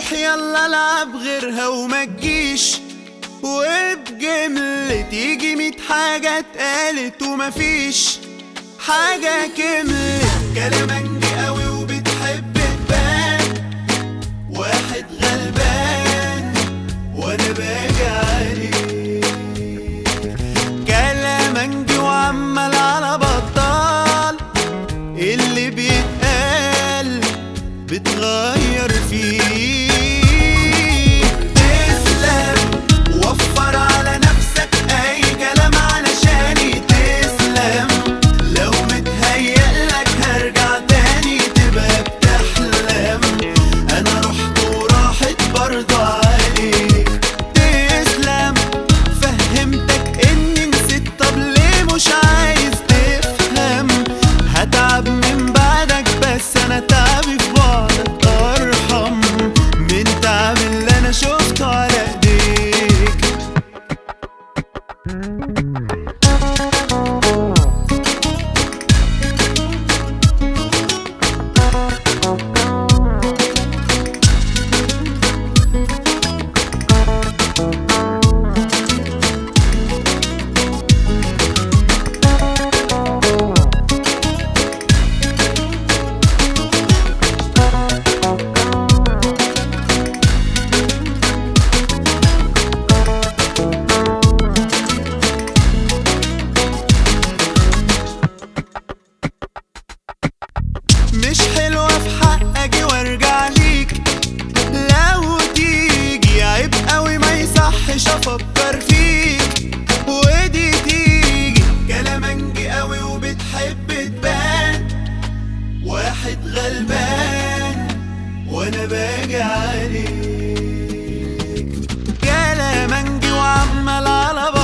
روح يلا العب غيرها وما تجيش، وبجملة تيجي 100 حاجة اتقالت ومفيش حاجة كملت. كلامنجي قوي وبتحب تبان واحد غلبان وانا باجي عليه. كلامنجي وعمال على بطال، اللي بيتقال بتغير فيه. تسلم وفر على نفسك اي كلام علشاني تسلم، لو متهيألك هرجع تاني تبقى بتحلم، انا رحت وراحت برضه عليك. تسلم فهمتك اني نسيت، طب ليه مش عايز تفهم؟ هتعب من بعدك بس انا تعبي في بعدك ارحم من تعب اللي انا شفته على ايديك. مش حلوة في حق اجي وارجع ليك، لو تيجي عيب قوي ما يصحش افكر فيك ودي تيجي. كلامنجي قوي وبتحب تبان واحد غلبان وانا باجي عليك. كلامنجي وعمال على